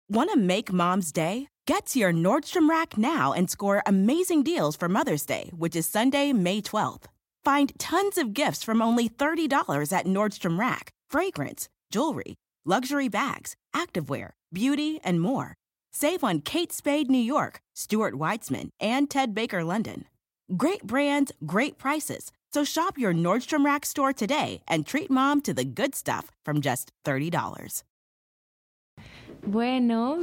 Want to make Mom's Day? Get to your Nordstrom Rack now and score amazing deals for Mother's Day, which is Sunday, May 12th. Find tons of gifts from only $30 at Nordstrom Rack. Fragrance, jewelry, luxury bags, activewear, beauty, and more. Save on Kate Spade New York, Stuart Weitzman, and Ted Baker London. Great brands, great prices. So shop your Nordstrom Rack store today and treat Mom to the good stuff from just $30. Bueno,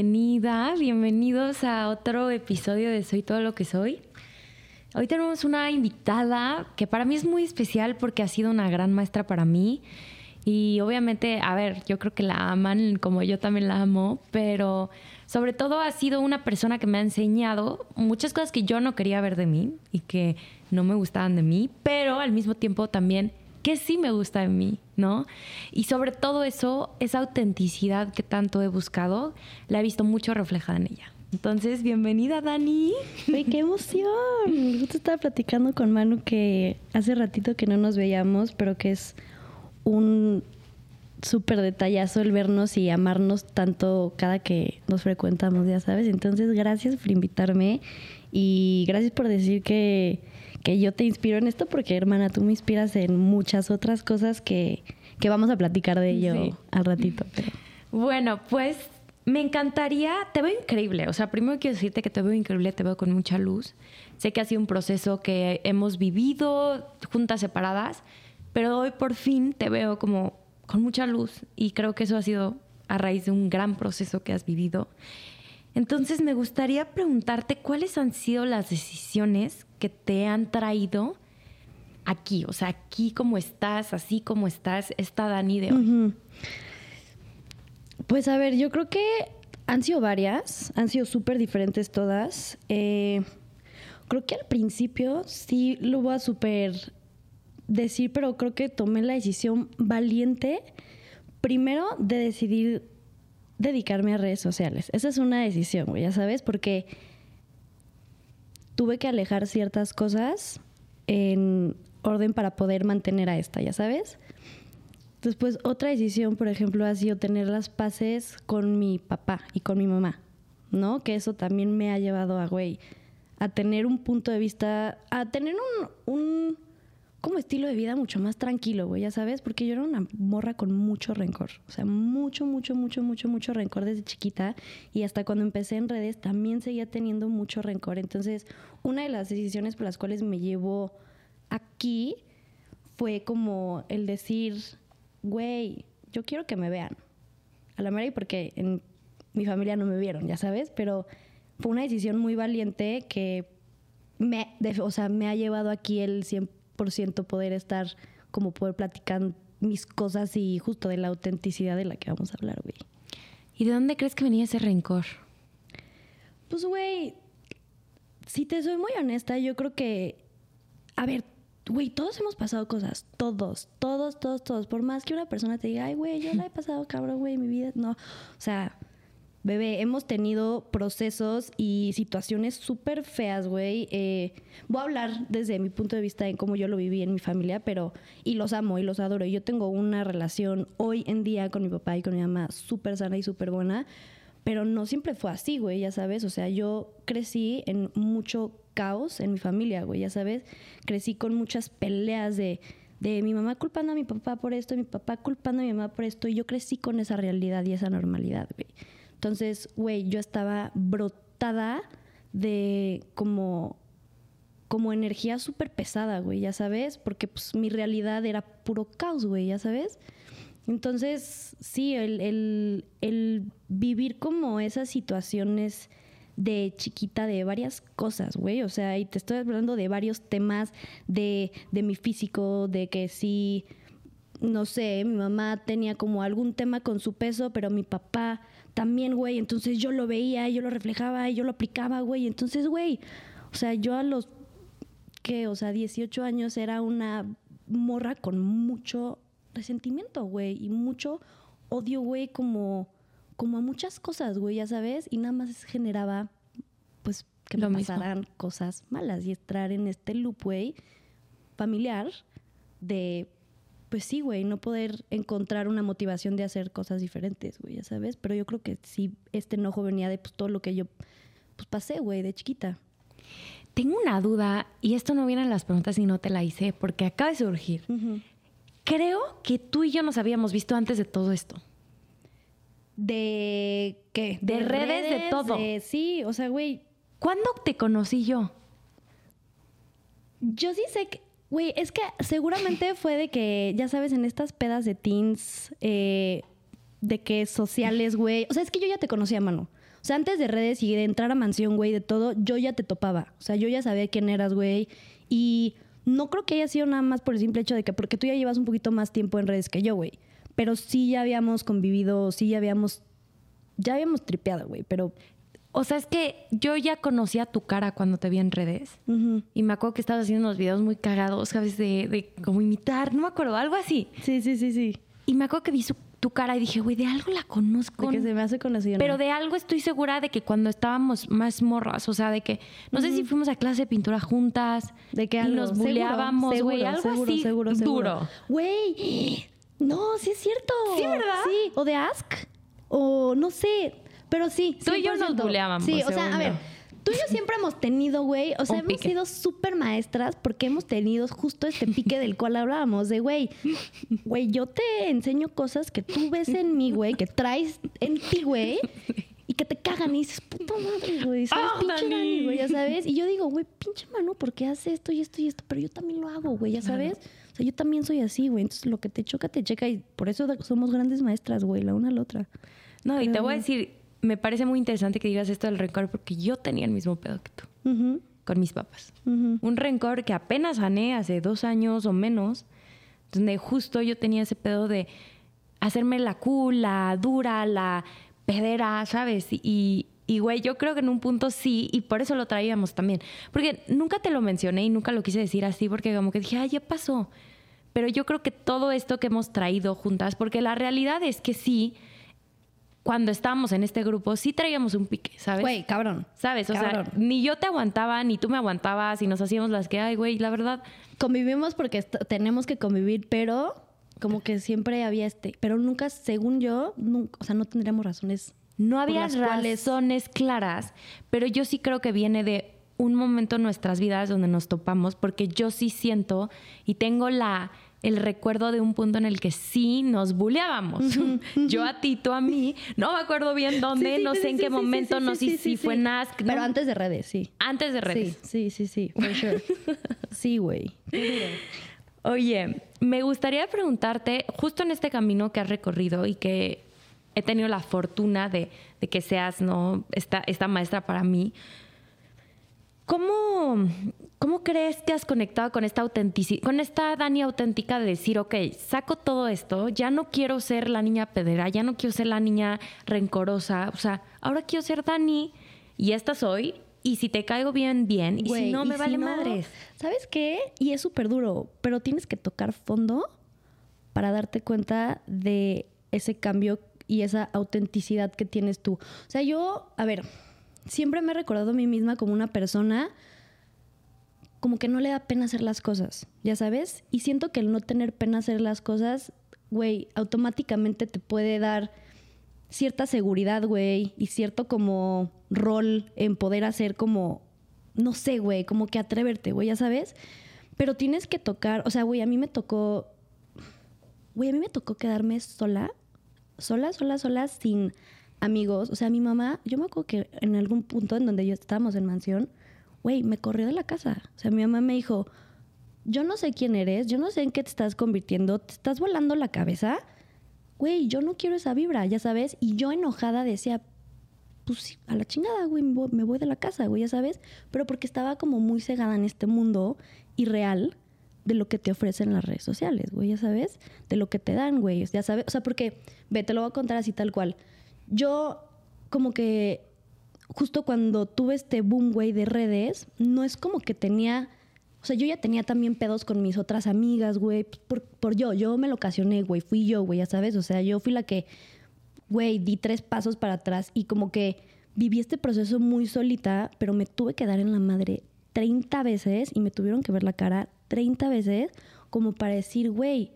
bienvenidos a otro episodio de Soy Todo Lo Que Soy. Hoy tenemos una invitada que para mí es muy especial porque ha sido una gran maestra para mí. Y obviamente, a ver, yo creo que la aman como yo también la amo, pero sobre todo ha sido una persona que me ha enseñado muchas cosas que yo no quería ver de mí y que no me gustaban de mí, pero al mismo tiempo también que sí me gusta de mí, ¿no? Y sobre todo eso, esa autenticidad que tanto he buscado, la he visto mucho reflejada en ella. Entonces, bienvenida, Dani. ¡Ay, qué emoción! Justo estaba platicando con Manu que hace ratito que no nos veíamos, pero que es un súper detallazo el vernos y amarnos tanto cada que nos frecuentamos, ya sabes. Entonces, gracias por invitarme y gracias por decir que yo te inspiro en esto, porque, hermana, tú me inspiras en muchas otras cosas que vamos a platicar de ello al ratito. Pero... Bueno, pues me encantaría, te veo increíble. O sea, primero quiero decirte que te veo increíble, te veo con mucha luz. Sé que ha sido un proceso que hemos vivido juntas, separadas, pero hoy por fin te veo como con mucha luz y creo que eso ha sido a raíz de un gran proceso que has vivido. Entonces me gustaría preguntarte cuáles han sido las decisiones que te han traído aquí, o sea, aquí como estás, así como estás, esta Dani de hoy. Uh-huh. Pues a ver, yo creo que han sido varias, han sido súper diferentes todas. Creo que al principio sí lo voy a súper decir, pero creo que tomé la decisión valiente, primero de decidir dedicarme a redes sociales. Esa es una decisión, güey, ya sabes, porque tuve que alejar ciertas cosas en orden para poder mantener a esta, ya sabes. Después, otra decisión, por ejemplo, ha sido tener las paces con mi papá y con mi mamá, ¿no? Que eso también me ha llevado a tener un punto de vista, a tener un como estilo de vida mucho más tranquilo, güey, ya sabes, porque yo era una morra con mucho rencor, o sea, mucho rencor desde chiquita, y hasta cuando empecé en redes también seguía teniendo mucho rencor. Entonces, una de las decisiones por las cuales me llevó aquí fue como el decir, güey, yo quiero que me vean, a la mera, y porque en mi familia no me vieron, ya sabes, pero fue una decisión muy valiente que me ha llevado aquí el 100% poder estar, como poder platicar mis cosas y justo de la autenticidad de la que vamos a hablar, güey. ¿Y de dónde crees que venía ese rencor? Pues, güey, si te soy muy honesta, yo creo que, a ver, güey, todos hemos pasado cosas, todos. Por más que una persona te diga, ay, güey, yo la he pasado cabrón, güey, mi vida, no. O sea, bebé, hemos tenido procesos y situaciones súper feas, güey. Voy a hablar desde mi punto de vista en cómo yo lo viví en mi familia, y los amo y los adoro. Yo tengo una relación hoy en día con mi papá y con mi mamá súper sana y súper buena, pero no siempre fue así, güey, ya sabes. O sea, yo crecí en mucho caos en mi familia, güey, ya sabes. Crecí con muchas peleas de mi mamá culpando a mi papá por esto, mi papá culpando a mi mamá por esto, y yo crecí con esa realidad y esa normalidad, güey. Entonces, güey, yo estaba brotada de como energía súper pesada, güey, ya sabes, porque pues mi realidad era puro caos, güey, ya sabes. Entonces, sí, el vivir como esas situaciones de chiquita de varias cosas, güey, o sea, y te estoy hablando de varios temas de mi físico, de que sí, no sé, mi mamá tenía como algún tema con su peso, pero mi papá también, güey, entonces yo lo veía y yo lo reflejaba y yo lo aplicaba, güey. Entonces, güey, o sea, yo a los, 18 años era una morra con mucho resentimiento, güey, y mucho odio, güey, como a muchas cosas, güey, ya sabes, y nada más generaba, pues, que me pasaran cosas malas y entrar en este loop, güey, familiar de pues sí, güey, no poder encontrar una motivación de hacer cosas diferentes, güey, ya sabes. Pero yo creo que sí, este enojo venía de pues, todo lo que yo pues, pasé, güey, de chiquita. Tengo una duda, y esto no viene en las preguntas y no te la hice, porque acaba de surgir. Uh-huh. Creo que tú y yo nos habíamos visto antes de todo esto. ¿De qué? De redes, de todo. Sí, o sea, güey. ¿Cuándo te conocí yo? Yo sí sé que, güey, es que seguramente fue de que, ya sabes, en estas pedas de teens, de que sociales, güey. O sea, es que yo ya te conocía, mano. O sea, antes de redes y de entrar a mansión, güey, de todo, yo ya te topaba. O sea, yo ya sabía quién eras, güey. Y no creo que haya sido nada más por el simple hecho de que, porque tú ya llevas un poquito más tiempo en redes que yo, güey. Pero sí ya habíamos convivido, sí ya habíamos tripeado, güey. Pero O sea, es que yo ya conocía tu cara cuando te vi en redes. uh-huh. Y me acuerdo que estabas haciendo unos videos muy cagados, ¿sabes? De como imitar, no me acuerdo, algo así. Sí. Y me acuerdo que vi tu cara y dije, güey, de algo la conozco. De que se me hace conocida. Pero de algo estoy segura de que cuando estábamos más morras, o sea, de que, no sé si fuimos a clase de pintura juntas. De que y algo, nos buleábamos, güey, algo así duro. Güey, no, sí es cierto. Sí, ¿verdad? Sí, o de Ask, o no sé, pero sí. Tú y yo nos 100%. buleábamos, Sí, o sea, según a ver, yo. tú y yo siempre hemos tenido, güey, o sea, Un hemos pique. sido súper maestras porque hemos tenido justo este pique del cual hablábamos, de, güey, yo te enseño cosas que tú ves en mí, güey, que traes en ti, güey, y que te cagan y dices, puta madre, güey, ¿sabes? ¡Ah, Pinche Dani! Dani, güey, ya sabes. Y yo digo, güey, pinche mano, ¿por qué hace esto y esto y esto? Pero yo también lo hago, güey, ya sabes. O sea, yo también soy así, güey. Entonces, lo que te choca, te checa. Y por eso somos grandes maestras, güey, la una a la otra. No, y te Pero- voy a decir, me parece muy interesante que digas esto del rencor porque yo tenía el mismo pedo que tú, Ujú, con mis papás. ujú. Un rencor que apenas sané hace 2 años o menos, donde justo yo tenía ese pedo de hacerme la cool, la dura, la pedera, ¿sabes? Y güey, yo creo que en un punto sí, y por eso lo traíamos también. Porque nunca te lo mencioné y nunca lo quise decir así, porque como que dije, ay, ya pasó. Pero yo creo que todo esto que hemos traído juntas, porque la realidad es que sí, cuando estábamos en este grupo, sí traíamos un pique, ¿sabes? Güey, cabrón. ¿Sabes? O Cabrón. sea, ni yo te aguantaba, ni tú me aguantabas, y nos hacíamos las que, ay, güey, la verdad, Convivimos porque tenemos que convivir, pero como que siempre había pero nunca, según yo, nunca, o sea, no tendríamos razones. no por había las cuales- razones claras, pero yo sí creo que viene de un momento en nuestras vidas donde nos topamos, porque yo sí siento y tengo el recuerdo de un punto en el que sí nos buleábamos. Yo a ti, tú a mí, no me acuerdo bien dónde, no sé en qué momento, no sé si fue en Ask, Pero ¿no? antes de redes, sí. Antes de redes. Sí, for sure. Sí, güey. Oye, me gustaría preguntarte, justo en este camino que has recorrido y que he tenido la fortuna de que seas, ¿no? esta maestra para mí, ¿cómo crees que has conectado con esta autenticidad, con esta Dani auténtica de decir, ok, saco todo esto, ya no quiero ser la niña pedera, ya no quiero ser la niña rencorosa, o sea, ahora quiero ser Dani y esta soy, y si te caigo bien, bien, y Güey, si no, me y vale si no, madres. ¿Sabes qué? Y es súper duro, pero tienes que tocar fondo para darte cuenta de ese cambio y esa autenticidad que tienes tú. O sea, yo, a ver, siempre me he recordado a mí misma como una persona como que no le da pena hacer las cosas, ¿ya sabes? Y siento que el no tener pena hacer las cosas, güey, automáticamente te puede dar cierta seguridad, güey, y cierto como rol en poder hacer como, no sé, güey, como que atreverte, güey, ya sabes. Pero tienes que tocar, o sea, güey, a mí me tocó quedarme sola, sin amigos. O sea, mi mamá, yo me acuerdo que en algún punto en donde yo estábamos en mansión, güey, me corrió de la casa. O sea, mi mamá me dijo, yo no sé quién eres, yo no sé en qué te estás convirtiendo, te estás volando la cabeza. Güey, yo no quiero esa vibra, ya sabes. Y yo enojada decía, pues sí, a la chingada, güey, me voy de la casa, güey, ya sabes. Pero porque estaba como muy cegada en este mundo irreal de lo que te ofrecen las redes sociales, güey, ya sabes. De lo que te dan, güey, ya sabes. O sea, porque, ve, te lo voy a contar así tal cual. Yo como que justo cuando tuve este boom, güey, de redes, no es como que tenía... O sea, yo ya tenía también pedos con mis otras amigas, güey, por yo me lo ocasioné, güey, fui yo, güey, ya sabes. O sea, yo fui la que, güey, di 3 pasos para atrás y como que viví este proceso muy solita, pero me tuve que dar en la madre 30 veces y me tuvieron que ver la cara 30 veces como para decir, güey,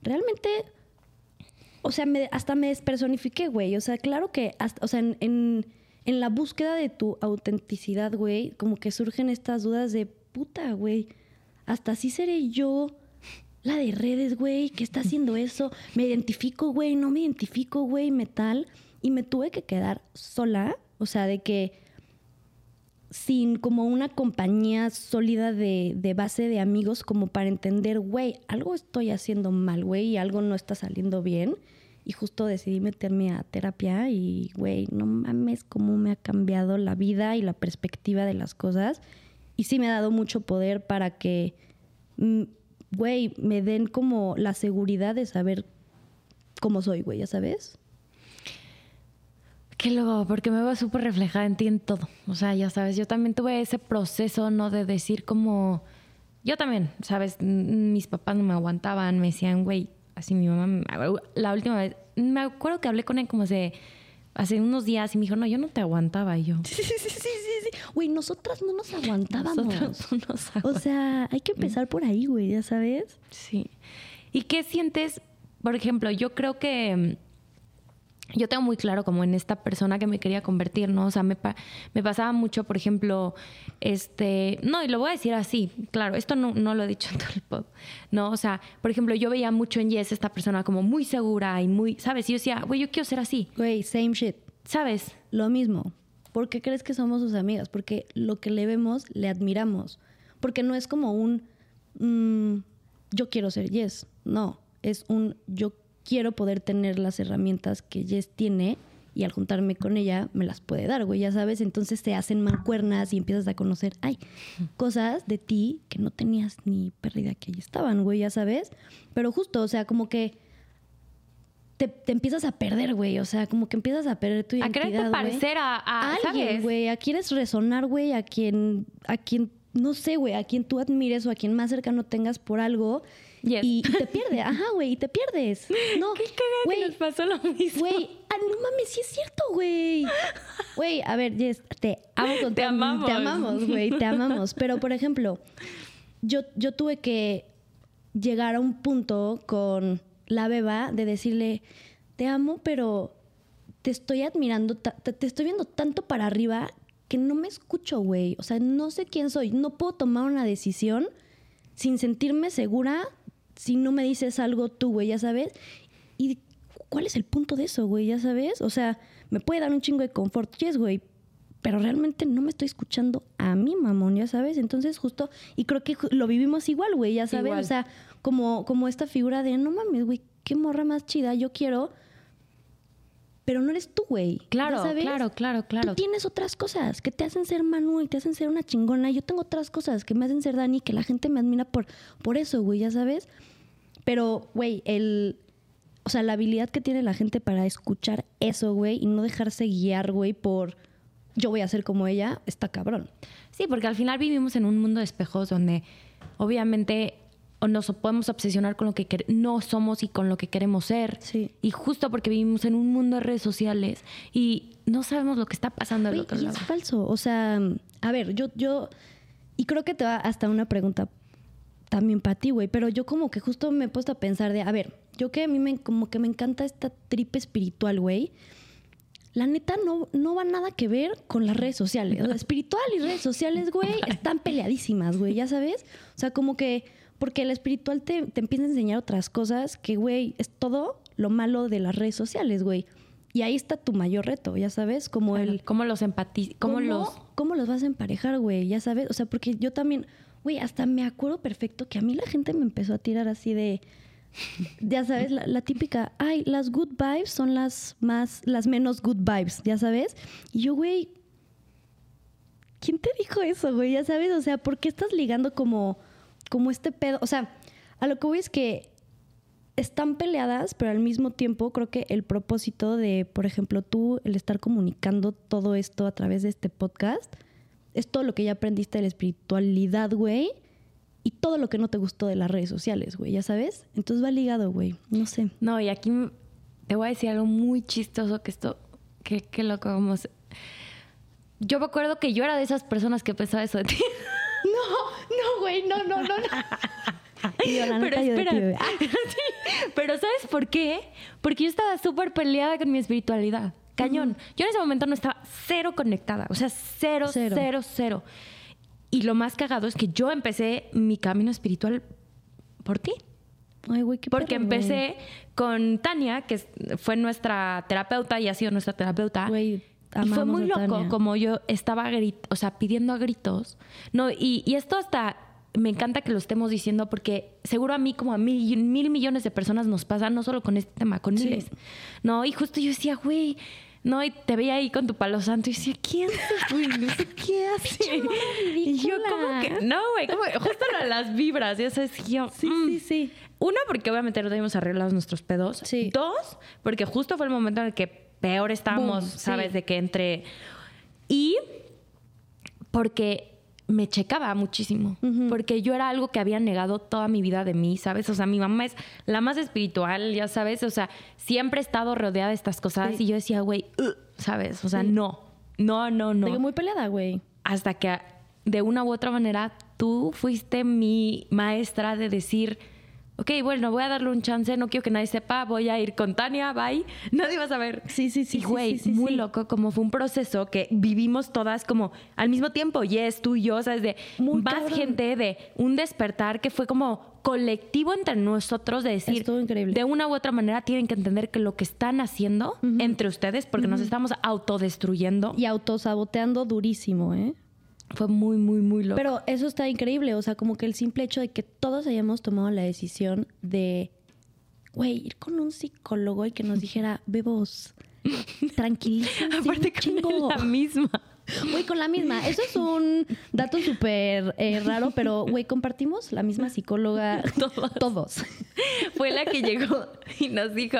realmente, o sea, hasta me despersonifiqué, güey. O sea, claro que, hasta, o sea, en la búsqueda de tu autenticidad, güey, como que surgen estas dudas de, puta, güey, hasta así seré yo la de redes, güey, que está haciendo eso. Me identifico, güey, no me identifico, güey, metal. Y me tuve que quedar sola, o sea, de que sin como una compañía sólida de base de amigos como para entender, güey, algo estoy haciendo mal, güey, y algo no está saliendo bien. Y justo decidí meterme a terapia y, güey, no mames cómo me ha cambiado la vida y la perspectiva de las cosas. Y sí me ha dado mucho poder para que, güey, me den como la seguridad de saber cómo soy, güey, ¿ya sabes? Qué loco, porque me veo súper reflejada en ti en todo. O sea, ya sabes, yo también tuve ese proceso, ¿no? De decir como... Yo también, ¿sabes? Mis papás no me aguantaban, me decían, güey, así mi mamá... La última vez, me acuerdo que hablé con él como hace unos días y me dijo, no, yo no te aguantaba. Y yo... Sí. Güey, nosotras no nos aguantábamos. Nosotras no nos aguantábamos. O sea, hay que empezar por ahí, güey, ¿ya sabes? Sí. ¿Y qué sientes? Por ejemplo, yo creo que... Yo tengo muy claro como en esta persona que me quería convertir, ¿no? O sea, me pasaba mucho, por ejemplo, no, y lo voy a decir así, claro, esto no lo he dicho en todo el pod, ¿no? O sea, por ejemplo, yo veía mucho en Jess esta persona como muy segura y muy, ¿sabes? Y yo decía, güey, yo quiero ser así. Güey, same shit. ¿Sabes? Lo mismo. ¿Por qué crees que somos sus amigas? Porque lo que le vemos, le admiramos. Porque no es como un, yo quiero ser Jess. No, es un, yo quiero poder tener las herramientas que Jess tiene y al juntarme con ella me las puede dar, güey, ya sabes. Entonces te hacen mancuernas y empiezas a conocer, cosas de ti que no tenías ni pérdida que ahí estaban, güey, ya sabes. Pero justo, o sea, como que te empiezas a perder, güey. O sea, como que empiezas a perder tu identidad, a quererte parecer a alguien, ¿sabes? güey. A quieres resonar, güey, a quien, no sé, güey, a quien tú admires o a quien más cercano tengas por algo. Yes. Y te pierdes, güey, y te pierdes. No, qué cagada que nos pasó lo mismo. Güey, no mames, sí es cierto, güey. Güey, a ver, Jess, te amo con Te amamos. Te amamos, güey, te amamos. Pero, por ejemplo, yo tuve que llegar a un punto con la beba de decirle, te amo, pero te estoy admirando, te estoy viendo tanto para arriba que no me escucho, güey. O sea, no sé quién soy. No puedo tomar una decisión sin sentirme segura si no me dices algo tú, güey, ya sabes. ¿Y cuál es el punto de eso, güey, ya sabes? O sea, me puede dar un chingo de confort, yes, güey, pero realmente no me estoy escuchando a mí, mamón, ya sabes. Entonces justo, y creo que lo vivimos igual, güey, ya sabes. Igual. O sea, como esta figura de, no mames, güey, qué morra más chida, yo quiero, pero no eres tú, güey. Claro, ¿ya sabes? claro. Tú tienes otras cosas que te hacen ser Manu y te hacen ser una chingona. Yo tengo otras cosas que me hacen ser Dani, que la gente me admira por eso, güey, ya sabes. Pero, güey, o sea, la habilidad que tiene la gente para escuchar eso, güey, y no dejarse guiar, güey, por yo voy a ser como ella, está cabrón. Sí, porque al final vivimos en un mundo de espejos donde obviamente nos podemos obsesionar con lo que no somos y con lo que queremos ser. Sí. Y justo porque vivimos en un mundo de redes sociales y no sabemos lo que está pasando del otro lado. Es falso. O sea, a ver, yo y creo que te va hasta una pregunta también para ti, güey, pero yo como que justo me he puesto a pensar de, a ver, yo que a mí como que me encanta esta trip espiritual, güey. La neta no va nada que ver con las redes sociales. O sea, espiritual y redes sociales, güey, están peleadísimas, güey, ya sabes. O sea, como que porque el espiritual te empieza a enseñar otras cosas que, güey, es todo lo malo de las redes sociales, güey. Y ahí está tu mayor reto, ya sabes, como ¿Cómo los empatizas? ¿Cómo los vas a emparejar, güey? Ya sabes, o sea, porque yo también, güey, hasta me acuerdo perfecto que a mí la gente me empezó a tirar así de, ya sabes, la típica, las good vibes son las menos good vibes, ya sabes. Y yo, güey, ¿quién te dijo eso, güey? Ya sabes, o sea, ¿por qué estás ligando como este pedo? O sea, a lo que voy es que están peleadas, pero al mismo tiempo creo que el propósito de, por ejemplo, tú, el estar comunicando todo esto a través de este podcast, es todo lo que ya aprendiste de la espiritualidad, güey, y todo lo que no te gustó de las redes sociales, güey, ¿ya sabes? Entonces va ligado, güey, no sé. No, y aquí te voy a decir algo muy chistoso que loco, como... Yo me acuerdo que yo era de esas personas que pensaba eso de ti. No, güey, no. Y yo, la neta, Pero yo de ti, espera. bebé. Sí. Pero ¿sabes por qué? Porque yo estaba súper peleada con mi espiritualidad. Cañón. Yo en ese momento no estaba cero conectada. O sea, cero. Y lo más cagado es que yo empecé mi camino espiritual por ti. Ay, güey, qué Porque perro, empecé con Tania, que fue nuestra terapeuta y ha sido nuestra terapeuta. Güey, Y fue amamos muy a loco, Tania. como yo estaba pidiendo a gritos. No, y esto hasta me encanta que lo estemos diciendo porque seguro a mí como a mil millones de personas nos pasa, no solo con este tema, con Sí. miles. No, y justo yo decía, güey, no, y te veía ahí con tu palo santo y decía, ¿quién es, güey? No sé qué hace. Y yo como que, no, güey, como justo las vibras, ya sabes, y yo, Sí. Uno, porque obviamente no teníamos arreglados nuestros pedos. Sí. Dos, porque justo fue el momento en el que peor estábamos, Boom, ¿sabes? sí. De que entre... Y porque me checaba muchísimo. Porque yo era algo que había negado toda mi vida de mí, ¿sabes? O sea, mi mamá es la más espiritual, ya sabes. O sea, siempre he estado rodeada de estas cosas. Sí. Y yo decía, güey, ¿sabes? O sea, Sí. no. De que muy peleada, güey. Hasta que de una u otra manera tú fuiste mi maestra de decir, ok, bueno, voy a darle un chance, no quiero que nadie sepa, voy a ir con Tania, bye, nadie va a saber. Sí. Y güey, sí, muy sí. loco, como fue un proceso que vivimos todas como al mismo tiempo, tú y yo, ¿sabes? De Muy más cabrón. gente, de un despertar que fue como colectivo entre nosotros, de decir, Estuvo increíble. de una u otra manera tienen que entender que lo que están haciendo entre ustedes, porque nos estamos autodestruyendo, Y autosaboteando durísimo, ¿eh? fue muy, muy, muy loco. Pero eso está increíble, o sea, como que el simple hecho de que todos hayamos tomado la decisión de, güey, ir con un psicólogo y que nos dijera, bebos, tranquilícense Aparte un con chingo. la misma. Güey, con la misma. Eso es un dato súper raro, pero, güey, compartimos la misma psicóloga. Todos. Fue la que llegó y nos dijo,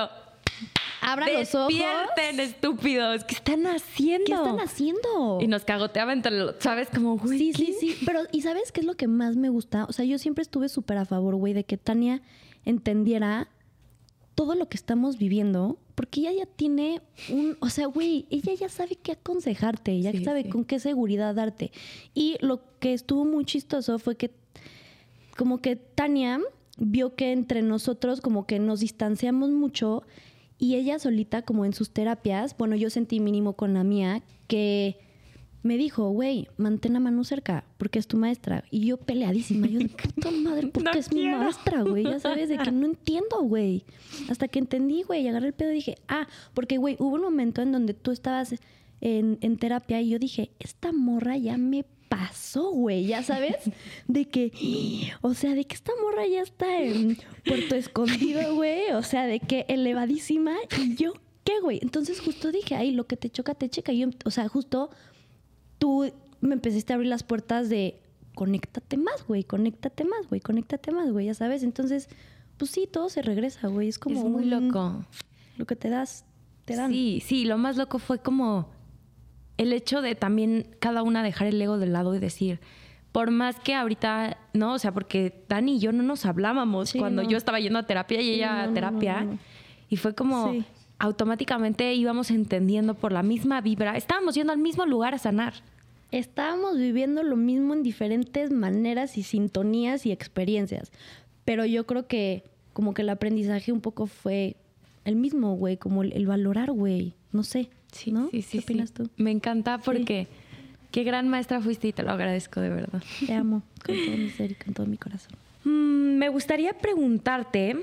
Abran los ojos. despierten, estúpidos, ¿qué están haciendo? ¿Qué están haciendo? Y nos cagoteaba entre los, ¿sabes? Como, güey, Sí. Pero, ¿y sabes qué es lo que más me gusta? O sea, yo siempre estuve súper a favor, güey, de que Tania entendiera todo lo que estamos viviendo, porque ella ya tiene o sea, güey, ella ya sabe qué aconsejarte, ya Sí, sabe sí. con qué seguridad darte. Y lo que estuvo muy chistoso fue que como que Tania vio que entre nosotros como que nos distanciamos mucho y ella solita como en sus terapias, bueno, yo sentí mínimo con la mía, que me dijo, güey, mantén la mano cerca porque es tu maestra. Y yo peleadísima, yo de puta madre, porque No es mi quiero. maestra, güey, ya sabes, de que no entiendo, güey. Hasta que entendí, güey, y agarré el pedo y dije, porque, güey, hubo un momento en donde tú estabas en terapia y yo dije, esta morra ya me pasó, güey, ya sabes, de que, o sea, de que esta morra ya está en Puerto Escondido, güey, o sea, de que elevadísima y yo, ¿qué, güey? Entonces justo dije, ay, lo que te choca, te checa. Y yo, o sea, justo tú me empezaste a abrir las puertas de conéctate más, güey, ya sabes. Entonces, pues sí, todo se regresa, güey, es como es muy loco. Lo que te das, te dan. Sí, lo más loco fue como el hecho de también cada una dejar el ego de lado y decir, por más que ahorita, no, o sea, porque Dani y yo no nos hablábamos Sí, cuando no. yo estaba yendo a terapia y Sí, ella a no, terapia. no. Y fue como Sí. automáticamente íbamos entendiendo por la misma vibra. Estábamos yendo al mismo lugar a sanar. Estábamos viviendo lo mismo en diferentes maneras y sintonías y experiencias. Pero yo creo que como que el aprendizaje un poco fue el mismo, güey, como el valorar, güey. No sé, ¿no? Sí, ¿Qué opinas tú? Me encanta porque qué gran maestra fuiste y te lo agradezco de verdad. Te amo con todo mi ser y con todo mi corazón. Me gustaría preguntarte,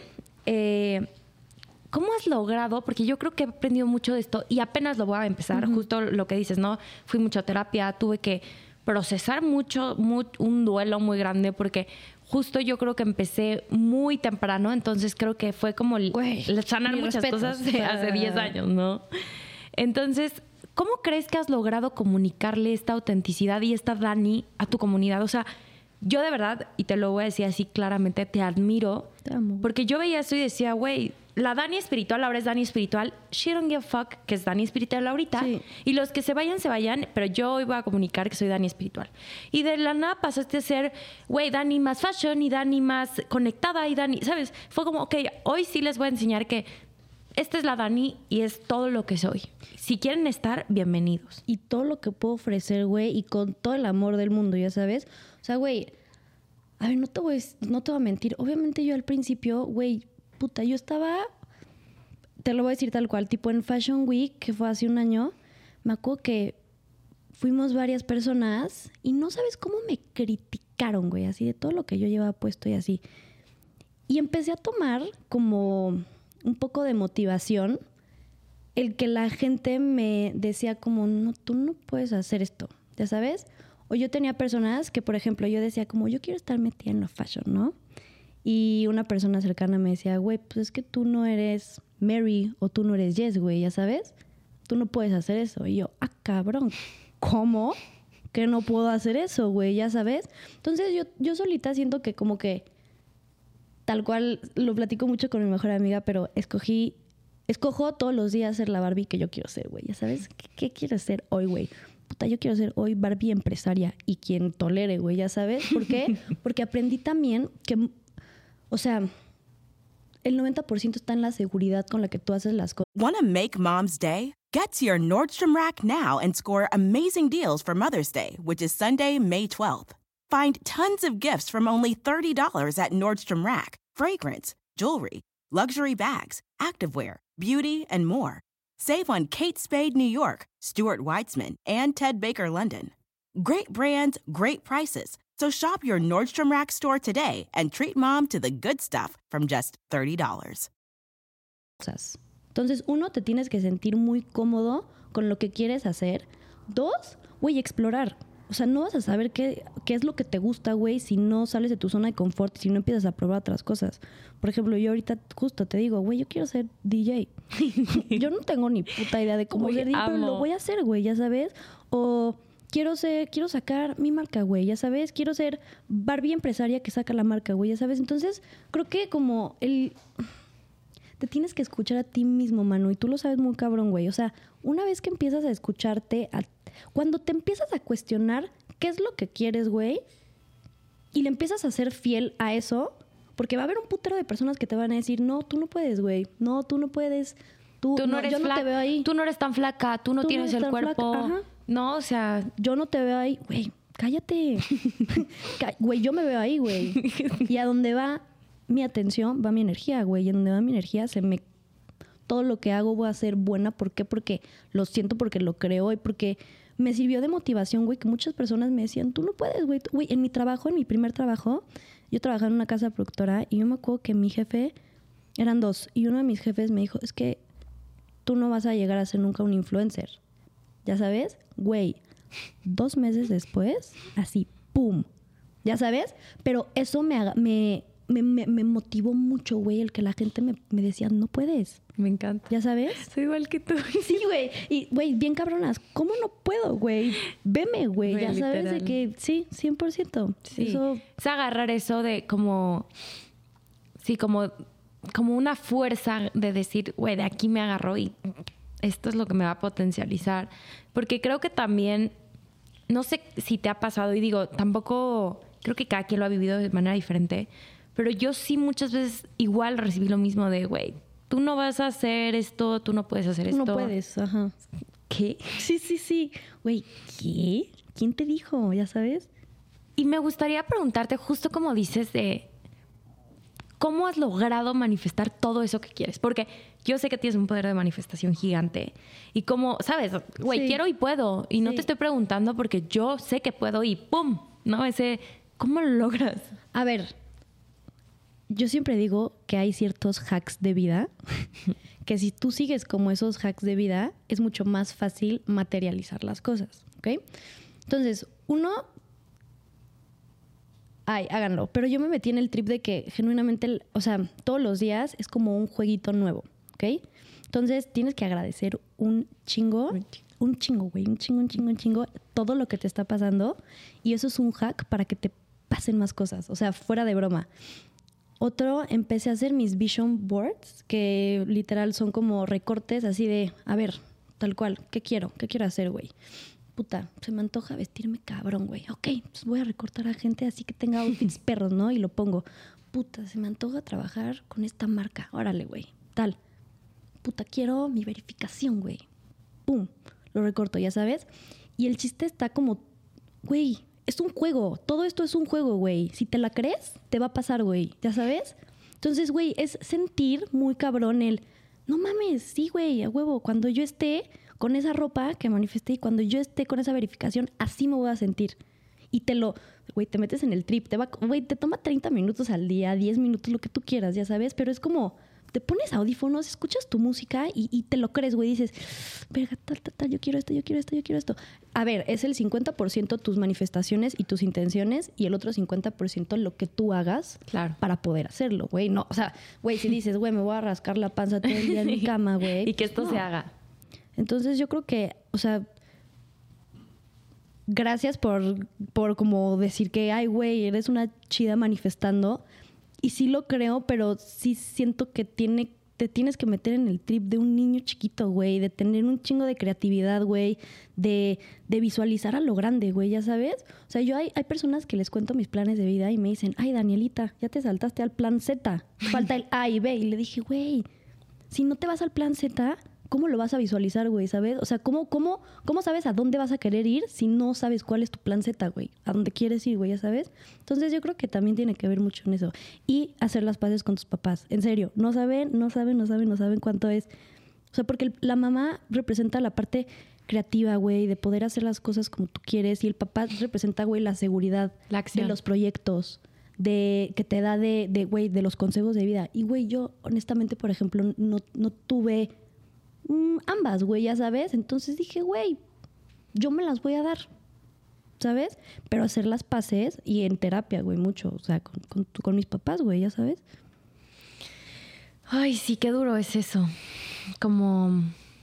¿cómo has logrado? Porque yo creo que he aprendido mucho de esto y apenas lo voy a empezar, justo lo que dices, ¿no? Fui mucho a terapia, tuve que procesar mucho, un duelo muy grande porque justo yo creo que empecé muy temprano, entonces creo que fue como Güey, sanar mis muchas respetos. cosas de hace 10 años, ¿no? Entonces, ¿cómo crees que has logrado comunicarle esta autenticidad y esta Dani a tu comunidad? O sea, yo de verdad, y te lo voy a decir así claramente, te admiro. Te amo. Porque yo veía eso y decía, güey, la Dani espiritual ahora es Dani espiritual. She don't give a fuck que es Dani espiritual ahorita. Sí. Y los que se vayan, pero yo hoy voy a comunicar que soy Dani espiritual. Y de la nada pasaste a ser, güey, Dani más fashion y Dani más conectada y Dani, ¿sabes? Fue como, ok, hoy sí les voy a enseñar que esta es la Dani y es todo lo que soy. Si quieren estar, bienvenidos. Y todo lo que puedo ofrecer, güey, y con todo el amor del mundo, ya sabes. O sea, güey, A ver, no te voy a mentir. Obviamente yo al principio, güey, puta, yo estaba... Te lo voy a decir tal cual. Tipo en Fashion Week, que fue hace un año, me acuerdo que fuimos varias personas y no sabes cómo me criticaron, güey, así de todo lo que yo llevaba puesto y así. Y empecé a tomar como un poco de motivación el que la gente me decía como, no, tú no puedes hacer esto, ¿ya sabes? O yo tenía personas que, por ejemplo, yo decía como, yo quiero estar metida en la fashion, ¿no? Y una persona cercana me decía, güey, pues es que tú no eres Mary o tú no eres Jess, güey, ¿ya sabes? Tú no puedes hacer eso. Y yo, cabrón, ¿cómo? Que no puedo hacer eso, güey, ¿ya sabes? Entonces yo solita siento que como que, tal cual, lo platico mucho con mi mejor amiga, pero escojo todos los días ser la Barbie que yo quiero ser, güey. ¿Ya sabes? ¿Qué quiero ser hoy, güey? Puta, yo quiero ser hoy Barbie empresaria y quien tolere, güey. ¿Ya sabes? ¿Por qué? Porque aprendí también que, o sea, el 90% está en la seguridad con la que tú haces las cosas. Want to make Mom's Day? Get to your Nordstrom Rack now and score amazing deals for Mother's Day, which is Sunday, May 12th. Find tons of gifts from only $30 at Nordstrom Rack. Fragrance, jewelry, luxury bags, activewear, beauty, and more. Save on Kate Spade New York, Stuart Weitzman, and Ted Baker London. Great brands, great prices. So shop your Nordstrom Rack store today and treat Mom to the good stuff from just $30. Entonces, uno, te tienes que sentir muy cómodo con lo que quieres hacer. Dos, güey, explorar. O sea, no vas a saber qué es lo que te gusta, güey, si no sales de tu zona de confort, si no empiezas a probar otras cosas. Por ejemplo, yo ahorita justo te digo, güey, yo quiero ser DJ. Yo no tengo ni puta idea de cómo ser DJ, pero lo voy a hacer, güey, ya sabes. O quiero sacar mi marca, güey, ya sabes. Quiero ser Barbie empresaria que saca la marca, güey, ya sabes. Entonces, creo que como te tienes que escuchar a ti mismo, Manu, y tú lo sabes muy cabrón, güey. O sea, una vez que empiezas a escucharte, cuando te empiezas a cuestionar qué es lo que quieres, güey, y le empiezas a ser fiel a eso, porque va a haber un putero de personas que te van a decir, no, tú no puedes, güey, no, tú no puedes, tú no eres yo no te veo ahí. Tú no eres tan flaca, tú no tienes el cuerpo. No, o sea, yo no te veo ahí, güey, cállate. Güey, yo me veo ahí, güey. Y a donde va mi atención, va mi energía, güey. Y en donde va mi energía, todo lo que hago voy a ser buena. ¿Por qué? Porque lo siento, porque lo creo y porque me sirvió de motivación, güey, que muchas personas me decían, tú no puedes, güey. Güey, en mi primer trabajo, yo trabajaba en una casa productora y yo me acuerdo que mi jefe, eran dos, y uno de mis jefes me dijo, es que tú no vas a llegar a ser nunca un influencer. ¿Ya sabes? Güey, 2 meses después, así, ¡pum! ¿Ya sabes? Pero eso me motivó mucho, güey, el que la gente me decía, no puedes. Me encanta. ¿Ya sabes? Soy igual que tú. Sí, güey. Y, güey, bien cabronas. ¿Cómo no puedo, güey? Veme, güey. Ya sabes de que sí, 100%. Sí. Eso... Es agarrar eso de como... Sí, como una fuerza de decir, güey, de aquí me agarro y esto es lo que me va a potencializar. Porque creo que también... No sé si te ha pasado y digo, tampoco... Creo que cada quien lo ha vivido de manera diferente. Pero yo sí muchas veces igual recibí lo mismo de, güey, tú no vas a hacer esto, tú no puedes hacer esto. No puedes, ajá. ¿Qué? Sí. Güey, ¿qué? ¿Quién te dijo? ¿Ya sabes? Y me gustaría preguntarte, justo como dices, de cómo has logrado manifestar todo eso que quieres. Porque yo sé que tienes un poder de manifestación gigante. Y como, ¿sabes? Güey, quiero y puedo. Y no te estoy preguntando porque yo sé que puedo y ¡pum! ¿No? ¿Cómo lo logras? A ver, yo siempre digo que hay ciertos hacks de vida que si tú sigues como esos hacks de vida, es mucho más fácil materializar las cosas, ¿ok? Entonces, háganlo. Pero yo me metí en el trip de que genuinamente, o sea, todos los días es como un jueguito nuevo, ¿ok? Entonces, tienes que agradecer un chingo, güey, un chingo, todo lo que te está pasando. Y eso es un hack para que te pasen más cosas, o sea, fuera de broma. Otro, empecé a hacer mis vision boards, que literal son como recortes así de, a ver, tal cual, ¿qué quiero hacer, güey? Puta, se me antoja vestirme cabrón, güey. Ok, pues voy a recortar a gente así que tenga outfits perros, ¿no? Y lo pongo. Puta, se me antoja trabajar con esta marca. Órale, güey, tal. Puta, quiero mi verificación, güey. Pum, lo recorto, ya sabes. Y el chiste está como, güey, es un juego. Todo esto es un juego, güey. Si te la crees, te va a pasar, güey. ¿Ya sabes? Entonces, güey, es sentir muy cabrón el... No mames, sí, güey, a huevo. Cuando yo esté con esa ropa que manifesté y cuando yo esté con esa verificación, así me voy a sentir. Y güey, te metes en el trip. Güey, te toma 30 minutos al día, 10 minutos, lo que tú quieras, ya sabes. Pero es como... Te pones audífonos, escuchas tu música y te lo crees, güey. Dices, verga, tal, yo quiero esto, yo quiero esto, yo quiero esto. A ver, es el 50% tus manifestaciones y tus intenciones y el otro 50% lo que tú hagas para poder hacerlo, güey. No, o sea, güey, si dices, güey, me voy a rascar la panza todo el día en mi cama, güey. Y que esto se haga. Entonces yo creo que, o sea, gracias por como decir que, ay, güey, eres una chida manifestando. Y sí lo creo, pero sí siento que te tienes que meter en el trip de un niño chiquito, güey. De tener un chingo de creatividad, güey. De visualizar a lo grande, güey, ¿ya sabes? O sea, hay personas que les cuento mis planes de vida y me dicen, ay, Danielita, ya te saltaste al plan Z. Falta el A y B. Y le dije, güey, si no te vas al plan Z... ¿Cómo lo vas a visualizar, güey? ¿Sabes? O sea, ¿cómo sabes a dónde vas a querer ir si no sabes cuál es tu plan Z, güey? ¿A dónde quieres ir, güey? ¿Ya sabes? Entonces yo creo que también tiene que ver mucho en eso. Y hacer las paces con tus papás. En serio, no saben cuánto es. O sea, porque la mamá representa la parte creativa, güey, de poder hacer las cosas como tú quieres. Y el papá representa, güey, la seguridad la acción de los proyectos. Que te da güey, de los consejos de vida. Y, güey, yo honestamente, por ejemplo, no tuve... ambas, güey, ya sabes. Entonces dije, güey, yo me las voy a dar, ¿sabes? Pero hacer las paces y en terapia, güey, mucho. O sea, con mis papás, güey, ya sabes. Ay, sí, qué duro es eso. Como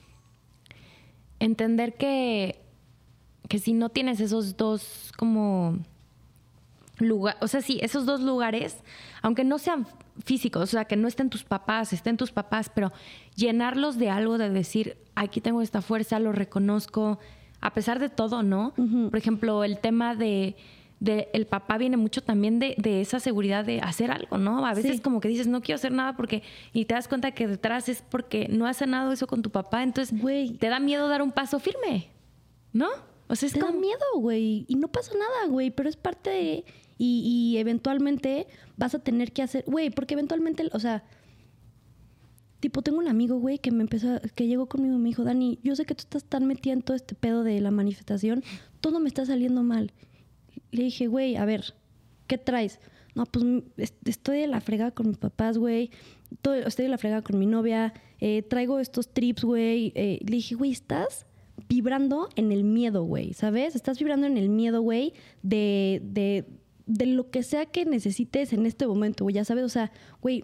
entender que si no tienes esos dos como lugares, o sea, sí, esos dos lugares, aunque no sean físicos, o sea, que no estén tus papás, pero llenarlos de algo, de decir, aquí tengo esta fuerza, lo reconozco, a pesar de todo, ¿no? Uh-huh. Por ejemplo, el tema de el papá viene mucho también de esa seguridad de hacer algo, ¿no? A veces como que dices, no quiero hacer nada porque... Y te das cuenta que detrás es porque no has sanado eso con tu papá. Entonces, güey, te da miedo dar un paso firme, ¿no? O sea, da miedo, güey. Y no pasa nada, güey. Pero es parte de... Y eventualmente vas a tener que hacer... Güey, porque eventualmente... O sea... Tipo, tengo un amigo, güey, que llegó conmigo y me dijo, Dani, yo sé que tú estás tan metida en todo este pedo de la manifestación. Todo me está saliendo mal. Le dije, güey, a ver, ¿qué traes? No, pues estoy de la fregada con mis papás, güey. Estoy de la fregada con mi novia. Traigo estos trips, güey. Le dije, güey, estás vibrando en el miedo, güey, ¿sabes? Estás vibrando en el miedo, güey, de lo que sea que necesites en este momento, güey, ya sabes. O sea, güey,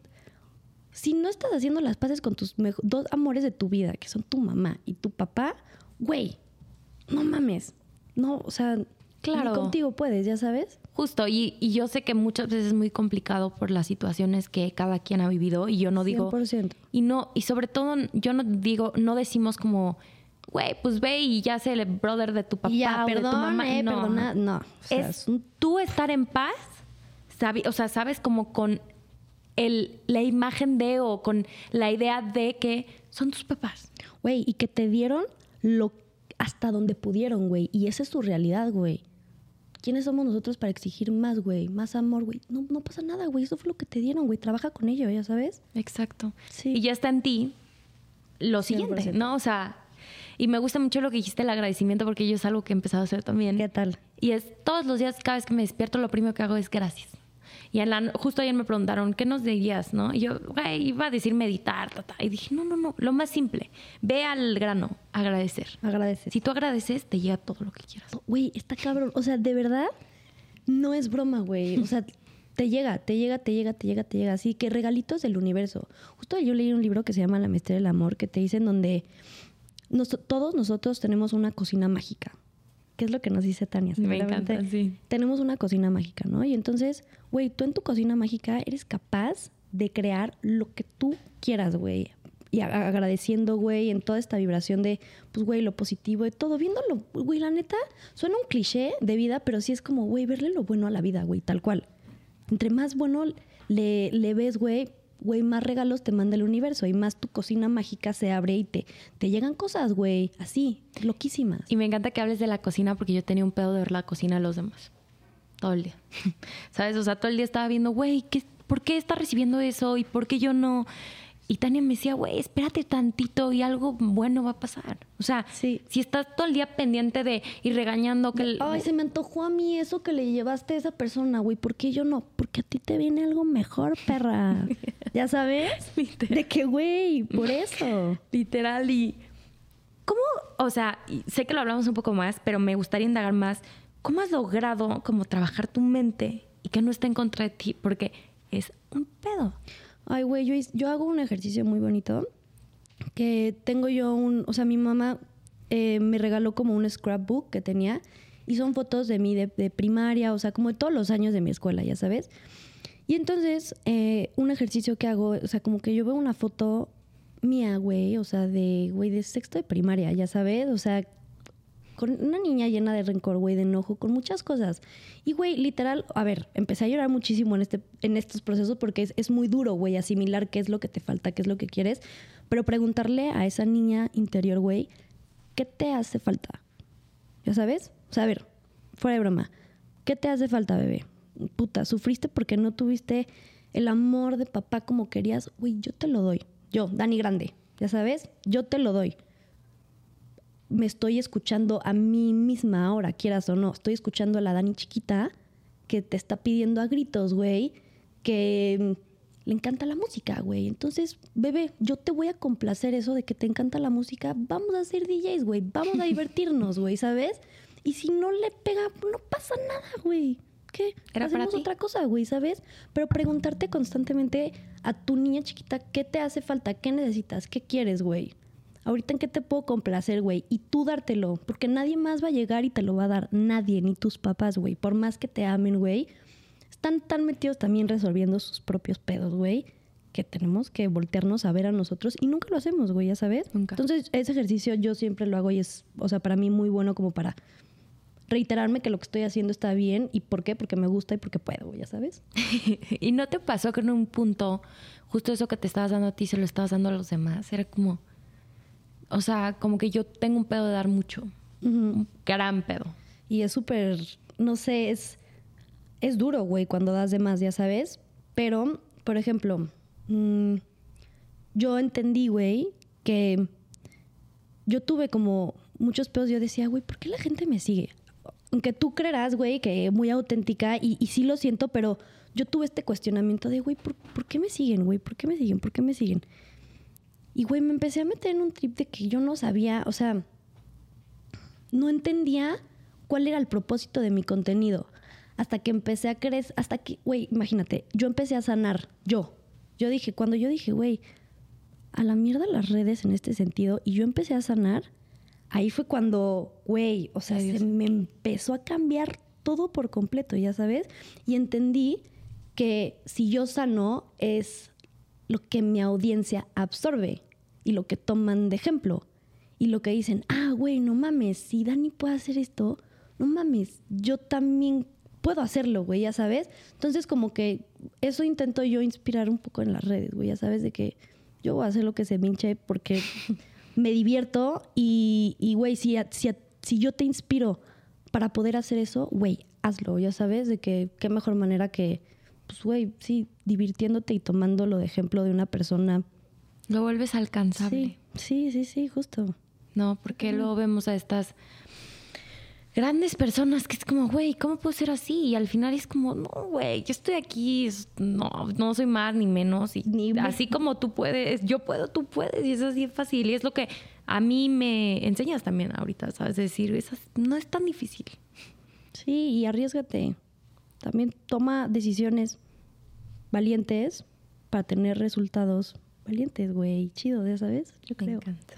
si no estás haciendo las paces con tus dos amores de tu vida, que son tu mamá y tu papá, güey, no mames. No, o sea... Claro. Ni contigo puedes, ya sabes. Justo, y yo sé que muchas veces es muy complicado por las situaciones que cada quien ha vivido y yo no digo... 100%. Y sobre todo yo no decimos como, güey, pues ve y ya sé el brother de tu papá ya, o de tu mamá. Perdona, no. O sea, es tú estar en paz, o sea, sabes, como con la imagen de o con la idea de que son tus papás. Güey, y que te dieron hasta donde pudieron, güey. Y esa es tu realidad, güey. ¿Quiénes somos nosotros para exigir más, güey? Más amor, güey. No pasa nada, güey. Eso fue lo que te dieron, güey. Trabaja con ello, ¿ya sabes? Exacto. Sí. Y ya está en ti lo siguiente, 100%. ¿No? O sea, y me gusta mucho lo que dijiste, el agradecimiento, porque yo es algo que he empezado a hacer también. ¿Qué tal? Y es todos los días, cada vez que me despierto, lo primero que hago es gracias. Y justo ayer me preguntaron, ¿qué nos dirías, no? Y yo, güey, iba a decir meditar, y dije, no, lo más simple. Ve al grano, agradecer. Agradecer. Si tú agradeces, te llega todo lo que quieras. Güey, está cabrón. O sea, de verdad, no es broma, güey. O sea, te llega. Así que regalitos del universo. Justo yo leí un libro que se llama La Maestría del Amor, que te dicen donde todos nosotros tenemos una cocina mágica. ¿Qué es lo que nos dice Tania? Me encanta, sí. Tenemos una cocina mágica, ¿no? Y entonces, güey, tú en tu cocina mágica eres capaz de crear lo que tú quieras, güey. Y agradeciendo, güey, en toda esta vibración de, pues, güey, lo positivo de todo. Viéndolo, güey, la neta, suena un cliché de vida, pero sí es como, güey, verle lo bueno a la vida, güey, tal cual. Entre más bueno le ves, güey, güey, más regalos te manda el universo y más tu cocina mágica se abre y te llegan cosas, güey, así, loquísimas. Y me encanta que hables de la cocina porque yo tenía un pedo de ver la cocina de los demás. Todo el día. ¿Sabes? O sea, todo el día estaba viendo, güey, ¿por qué está recibiendo eso? ¿Y por qué yo no? Y Tania me decía, güey, espérate tantito y algo bueno va a pasar. O sea, sí. Si estás todo el día pendiente de y regañando que... Ay, se me antojó a mí eso que le llevaste a esa persona, güey. ¿Por qué yo no? Porque a ti te viene algo mejor, perra. ¿Ya sabes? Literal. De que, güey, por eso. Literal. Y ¿cómo? O sea, sé que lo hablamos un poco más, pero me gustaría indagar más. ¿Cómo has logrado como trabajar tu mente y que no esté en contra de ti? Porque es un pedo. Ay, güey, yo hago un ejercicio muy bonito que tengo yo o sea, mi mamá me regaló como un scrapbook que tenía y son fotos de mí de primaria, o sea, como de todos los años de mi escuela, ya sabes. Y entonces, un ejercicio que hago, o sea, como que yo veo una foto mía, güey, o sea, de sexto de primaria, ya sabes, o sea, con una niña llena de rencor, güey, de enojo, con muchas cosas. Y, güey, literal, a ver, empecé a llorar muchísimo en estos procesos porque es muy duro, güey, asimilar qué es lo que te falta, qué es lo que quieres. Pero preguntarle a esa niña interior, güey, ¿qué te hace falta? ¿Ya sabes? O sea, a ver, fuera de broma, ¿qué te hace falta, bebé? Puta, ¿sufriste porque no tuviste el amor de papá como querías? Güey, yo te lo doy. Yo, Dani Grande, ¿ya sabes? Yo te lo doy. Me estoy escuchando a mí misma ahora, quieras o no. Estoy escuchando a la Dani chiquita que te está pidiendo a gritos, güey, que le encanta la música, güey. Entonces, bebé, yo te voy a complacer eso de que te encanta la música. Vamos a ser DJs, güey. Vamos a divertirnos, güey, ¿sabes? Y si no le pega, no pasa nada, güey. ¿Qué? Hacemos otra cosa, güey, ¿sabes? Pero preguntarte constantemente a tu niña chiquita qué te hace falta, qué necesitas, qué quieres, güey. Ahorita en qué te puedo complacer, güey. Y tú dártelo. Porque nadie más va a llegar y te lo va a dar. Nadie, ni tus papás, güey. Por más que te amen, güey. Están tan metidos también resolviendo sus propios pedos, güey. Que tenemos que voltearnos a ver a nosotros. Y nunca lo hacemos, güey, ¿ya sabes? Nunca. Entonces, ese ejercicio yo siempre lo hago y es, o sea, para mí muy bueno como para reiterarme que lo que estoy haciendo está bien. ¿Y por qué? Porque me gusta y porque puedo, güey, ¿ya sabes? ¿Y no te pasó que en un punto, justo eso que te estabas dando a ti, se lo estabas dando a los demás? Era como... O sea, como que yo tengo un pedo de dar mucho. Un gran pedo. Y es súper, no sé, es duro, güey, cuando das de más, ya sabes. Pero, por ejemplo, yo entendí, güey, que yo tuve como muchos pedos. Yo decía, güey, ¿por qué la gente me sigue? Aunque tú creerás, güey, que muy auténtica y sí lo siento, pero yo tuve este cuestionamiento de, güey, ¿por qué me siguen, güey? ¿Por qué me siguen? ¿Por qué me siguen? Y, güey, me empecé a meter en un trip de que yo no sabía, o sea, no entendía cuál era el propósito de mi contenido. Hasta que empecé a crecer, hasta que, güey, imagínate, yo empecé a sanar, cuando yo dije, güey, a la mierda las redes en este sentido, y yo empecé a sanar, ahí fue cuando, güey, o sea, se me empezó a cambiar todo por completo, ya sabes, y entendí que si yo sano es lo que mi audiencia absorbe y lo que toman de ejemplo y lo que dicen, güey, no mames, si Dani puede hacer esto, no mames, yo también puedo hacerlo, güey, ya sabes. Entonces como que eso intento yo inspirar un poco en las redes, güey, ya sabes, de que yo voy a hacer lo que se me hinche porque me divierto y güey, si yo te inspiro para poder hacer eso, güey, hazlo, ya sabes, de que qué mejor manera que, pues, güey, sí, divirtiéndote y tomándolo de ejemplo de una persona. Lo vuelves alcanzable. Sí, justo. No, porque luego vemos a estas grandes personas que es como, güey, ¿cómo puedo ser así? Y al final es como, no, güey, yo estoy aquí, no soy más ni menos. Y así como tú puedes, yo puedo, tú puedes. Y es así fácil. Y es lo que a mí me enseñas también ahorita, ¿sabes? Decir, no es tan difícil. Sí, y arriésgate. También toma decisiones valientes para tener resultados valientes, güey. Chido, ¿ya sabes? Yo creo. Me encanta.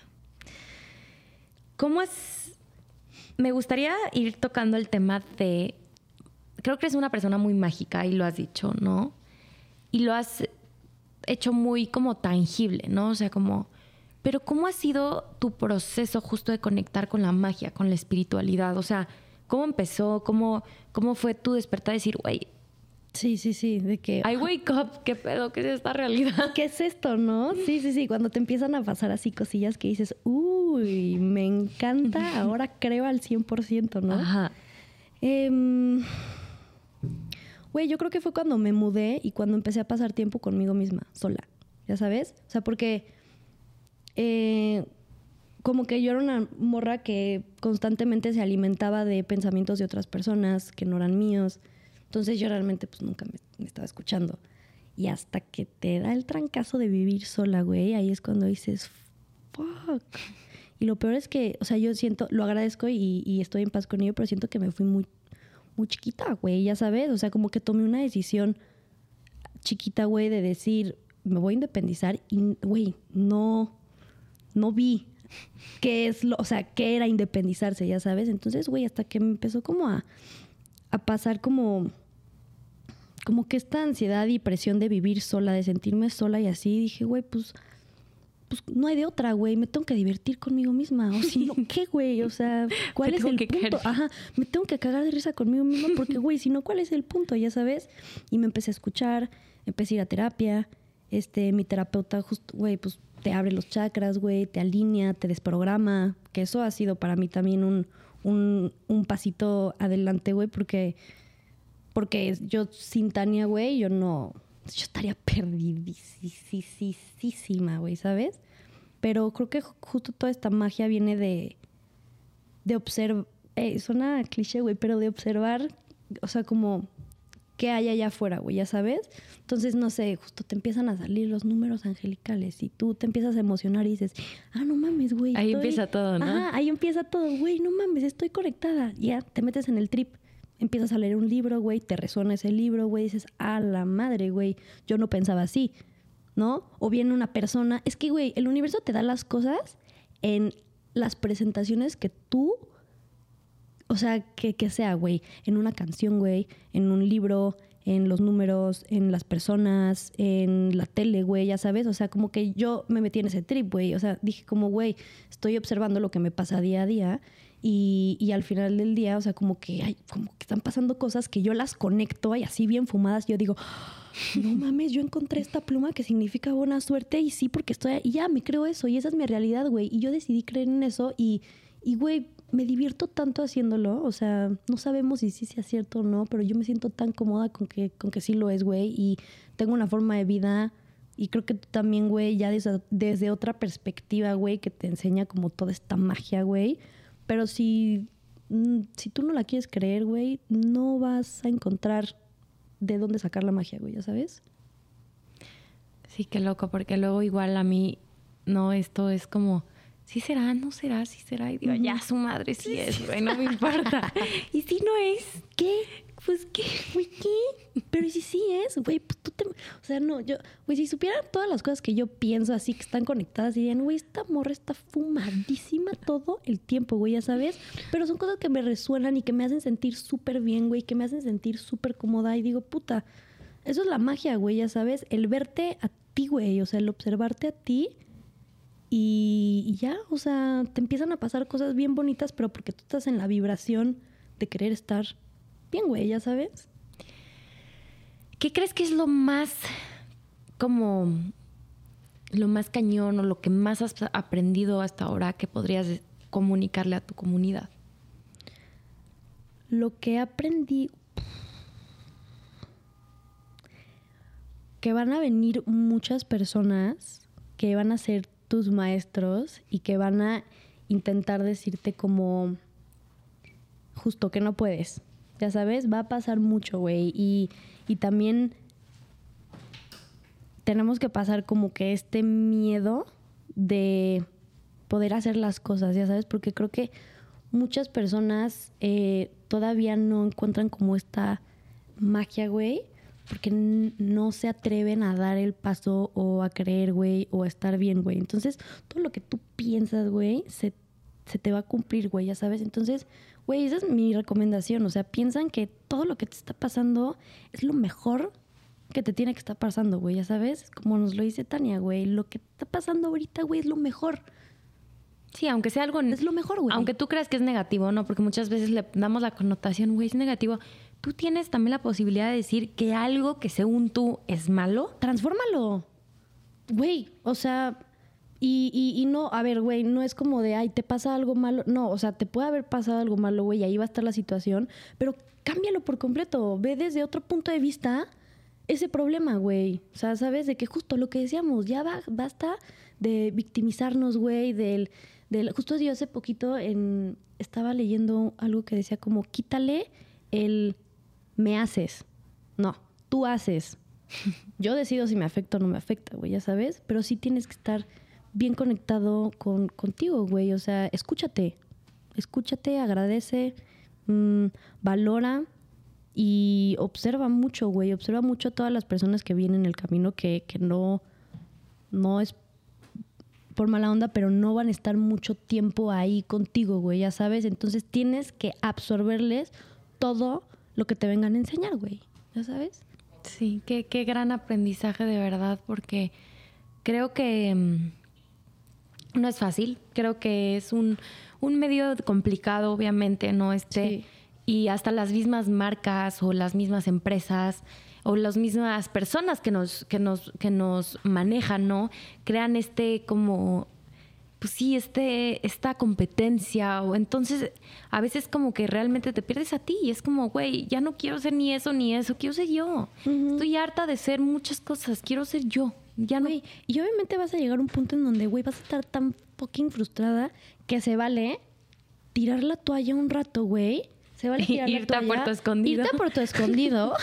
Me gustaría ir tocando el tema de... Creo que eres una persona muy mágica y lo has dicho, ¿no? Y lo has hecho muy como tangible, ¿no? O sea, como... Pero ¿cómo ha sido tu proceso justo de conectar con la magia, con la espiritualidad? O sea, ¿cómo empezó? ¿Cómo fue tu despertar de decir, güey, Sí, de que... I wake up, ¿qué pedo? ¿Qué es esta realidad? ¿Qué es esto, no? Sí, cuando te empiezan a pasar así cosillas que dices, uy, me encanta, ahora creo al 100%, ¿no? Ajá. Güey, yo creo que fue cuando me mudé y cuando empecé a pasar tiempo conmigo misma, sola, ¿ya sabes? O sea, porque como que yo era una morra que constantemente se alimentaba de pensamientos de otras personas que no eran míos. Entonces yo realmente pues nunca me estaba escuchando. Y hasta que te da el trancazo de vivir sola, güey, ahí es cuando dices, fuck. Y lo peor es que, o sea, yo siento, lo agradezco y estoy en paz con ello, pero siento que me fui muy chiquita, güey, ya sabes. O sea, como que tomé una decisión chiquita, güey, de decir, me voy a independizar y, güey, no vi qué es o sea, qué era independizarse, ya sabes. Entonces, güey, hasta que me empezó como a pasar como que esta ansiedad y presión de vivir sola, de sentirme sola y así, dije, güey, pues no hay de otra, güey, me tengo que divertir conmigo misma, o si no, ¿qué, güey? O sea, ¿cuál es el punto? Ajá, me tengo que cagar de risa conmigo misma porque, güey, si no, ¿cuál es el punto? Ya sabes. Y me empecé a escuchar, empecé a ir a terapia, mi terapeuta justo, güey, pues te abre los chakras, güey, te alinea, te desprograma, que eso ha sido para mí también un pasito adelante, güey, porque yo sin Tania, güey, yo estaría perdidísima, güey, ¿sabes? Pero creo que justo toda esta magia viene de observar, suena cliché, güey, pero de observar, o sea, como qué hay allá afuera, güey, ya sabes. Entonces, no sé, justo te empiezan a salir los números angelicales y tú te empiezas a emocionar y dices, no mames, güey. Ahí empieza todo, ¿no? Ajá, ahí empieza todo, güey, no mames, estoy conectada. Ya te metes en el trip. Empiezas a leer un libro, güey, te resuena ese libro, güey, dices, a la madre, güey, yo no pensaba así, ¿no? O viene una persona, es que, güey, el universo te da las cosas en las presentaciones que tú, o sea, que sea, güey, en una canción, güey, en un libro, en los números, en las personas, en la tele, güey, ya sabes, o sea, como que yo me metí en ese trip, güey, o sea, dije como, güey, estoy observando lo que me pasa día a día. Y al final del día, o sea, como que están pasando cosas que yo las conecto y así bien fumadas. Yo digo, no mames, yo encontré esta pluma que significa buena suerte y sí, porque y ya me creo eso y esa es mi realidad, güey. Y yo decidí creer en eso y güey, me divierto tanto haciéndolo. O sea, no sabemos si sí sea cierto o no, pero yo me siento tan cómoda con que sí lo es, güey. Y tengo una forma de vida y creo que tú también, güey, ya desde otra perspectiva, güey, que te enseña como toda esta magia, güey. Pero si tú no la quieres creer, güey, no vas a encontrar de dónde sacar la magia, güey, ¿ya sabes? Sí, qué loco, porque luego igual a mí, no, esto es como, ¿sí será? ¿No será? ¿Sí será? Y digo, ya su madre sí es, güey, no me importa. ¿Y si no es? ¿Qué? Pues, ¿qué? Güey, ¿qué? Pero ¿y si sí es? Güey, pues o sea, no, güey, si supieran todas las cosas que yo pienso así que están conectadas, dirían, güey, esta morra está fumadísima todo el tiempo, güey, ya sabes. Pero son cosas que me resuenan y que me hacen sentir súper bien, güey, que me hacen sentir súper cómoda. Y digo, puta, eso es la magia, güey, ya sabes. El verte a ti, güey, o sea, el observarte a ti. Y ya, o sea, te empiezan a pasar cosas bien bonitas, pero porque tú estás en la vibración de querer estar bien, güey, ya sabes. ¿Qué crees que es lo más cañón o lo que más has aprendido hasta ahora que podrías comunicarle a tu comunidad? Lo que aprendí, que van a venir muchas personas que van a ser tus maestros y que van a intentar decirte como justo que no puedes. Ya sabes, va a pasar mucho, güey. Y también tenemos que pasar como que este miedo de poder hacer las cosas, ya sabes, porque creo que muchas personas todavía no encuentran como esta magia, güey, porque no se atreven a dar el paso o a creer, güey, o a estar bien, güey. Entonces, todo lo que tú piensas, güey, se te va a cumplir, güey, ya sabes. Entonces, güey, esa es mi recomendación. O sea, piensan que todo lo que te está pasando es lo mejor que te tiene que estar pasando, güey, ya sabes. Como nos lo dice Tania, güey, lo que te está pasando ahorita, güey, es lo mejor. Sí, aunque sea algo... Es lo mejor, güey. Aunque tú creas que es negativo, ¿no? Porque muchas veces le damos la connotación, güey, es negativo. Tú tienes también la posibilidad de decir que algo que según tú es malo... Transfórmalo. Güey, o sea... Y no, a ver, güey, no es como de, ay, te pasa algo malo. No, o sea, te puede haber pasado algo malo, güey, y ahí va a estar la situación. Pero cámbialo por completo. Ve desde otro punto de vista ese problema, güey. O sea, ¿sabes? De que justo lo que decíamos, ya basta de victimizarnos, güey, justo yo hace poquito estaba leyendo algo que decía como, quítale el me haces. No, tú haces. Yo decido si me afecta o no me afecta, güey, ya sabes. Pero sí tienes que estar bien conectado contigo, güey. O sea, escúchate, agradece, valora y observa mucho, güey. Observa mucho a todas las personas que vienen en el camino que no es por mala onda, pero no van a estar mucho tiempo ahí contigo, güey, ya sabes. Entonces tienes que absorberles todo lo que te vengan a enseñar, güey, ya sabes. Sí, qué gran aprendizaje de verdad, porque creo que no es fácil. Creo que es un medio complicado, obviamente, ¿no? Sí. Y hasta las mismas marcas o las mismas empresas o las mismas personas que nos manejan, ¿no? Crean como, pues sí, esta competencia. O entonces, a veces como que realmente te pierdes a ti. Y es como, güey, ya no quiero ser ni eso, quiero ser yo. Uh-huh. Estoy harta de ser muchas cosas, quiero ser yo. Ya no. Güey, y obviamente vas a llegar a un punto en donde, güey, vas a estar tan fucking frustrada que se vale tirar la toalla un rato, güey. Se vale tirar la toalla. Irte a Puerto Escondido. Irte a Puerto Escondido.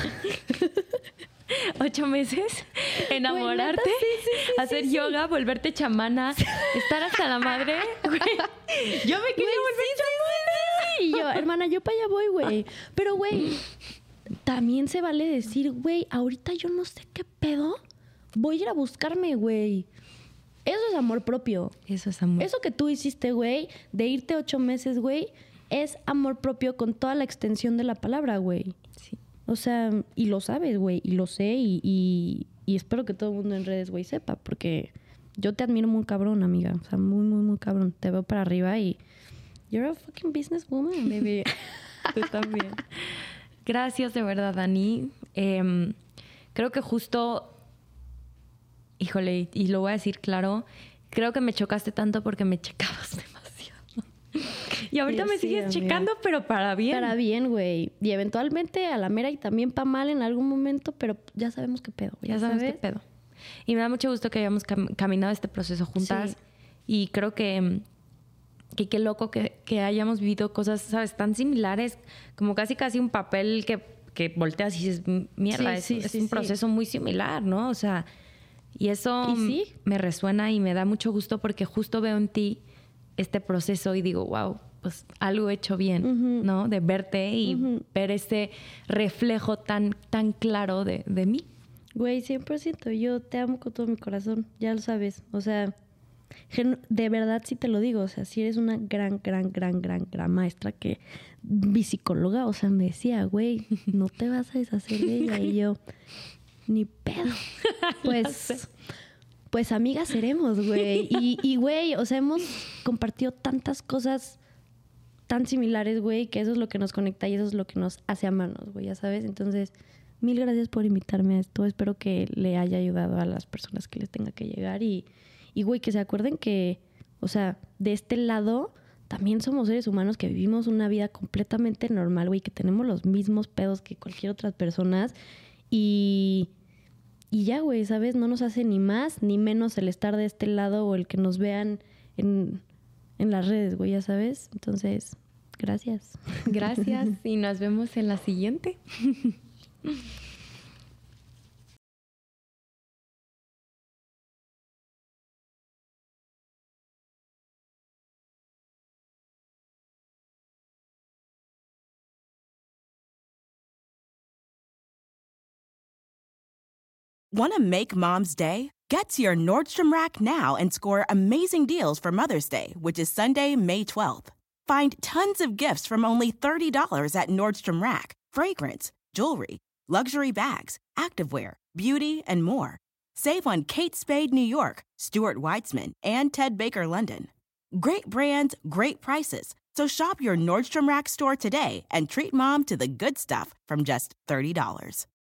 8 meses, enamorarte, güey, sí, hacer yoga, volverte chamana, estar hasta la madre. Güey. Yo me quería volver chamana. Sí. Y yo, hermana, yo para allá voy, güey. Pero, güey, también se vale decir, güey, ahorita yo no sé qué pedo. Voy a ir a buscarme, güey. Eso es amor propio. Eso es amor. Eso que tú hiciste, güey, de irte 8 meses, güey, es amor propio con toda la extensión de la palabra, güey. Sí. O sea, y lo sabes, güey, y lo sé, y espero que todo el mundo en redes, güey, sepa, porque yo te admiro muy cabrón, amiga. O sea, muy, muy, muy cabrón. Te veo para arriba y you're a fucking businesswoman, baby. Tú también. Gracias, de verdad, Dani. Creo que justo... Híjole, y lo voy a decir claro, creo que me chocaste tanto porque me checabas demasiado. Y ahorita me sigues amiga. Checando, pero para bien. Para bien, güey. Y eventualmente a la mera y también para mal en algún momento, pero ya sabemos qué pedo. Ya sabes qué pedo. Y me da mucho gusto que hayamos caminado este proceso juntas. Sí. Y creo que qué loco que hayamos vivido cosas, ¿sabes? Tan similares, como casi un papel que volteas y dices, mierda, es un proceso muy similar, ¿no? O sea... Y eso me resuena y me da mucho gusto porque justo veo en ti este proceso y digo, wow, pues algo he hecho bien, uh-huh. ¿no? De verte y uh-huh. ver ese reflejo tan claro de mí. Güey, 100%. Yo te amo con todo mi corazón, ya lo sabes. O sea, de verdad sí te lo digo. O sea, sí eres una gran maestra que psicóloga. O sea, me decía, güey, no te vas a deshacer de ella. Y yo... Ni pedo. Pues amigas seremos, güey. Y, güey, o sea, hemos compartido tantas cosas tan similares, güey, que eso es lo que nos conecta y eso es lo que nos hace amarnos, güey, ya sabes. Entonces, 1000 gracias por invitarme a esto. Espero que le haya ayudado a las personas que les tenga que llegar. Y güey, que se acuerden que, o sea, de este lado... También somos seres humanos que vivimos una vida completamente normal, güey, que tenemos los mismos pedos que cualquier otra persona. Y ya, güey, ¿sabes? No nos hace ni más ni menos el estar de este lado o el que nos vean en las redes, güey, ya sabes. Entonces, gracias. Gracias y nos vemos en la siguiente. Want to make Mom's Day? Get to your Nordstrom Rack now and score amazing deals for Mother's Day, which is Sunday, May 12th. Find tons of gifts from only $30 at Nordstrom Rack. Fragrance, jewelry, luxury bags, activewear, beauty, and more. Save on Kate Spade New York, Stuart Weitzman, and Ted Baker London. Great brands, great prices. So shop your Nordstrom Rack store today and treat mom to the good stuff from just $30.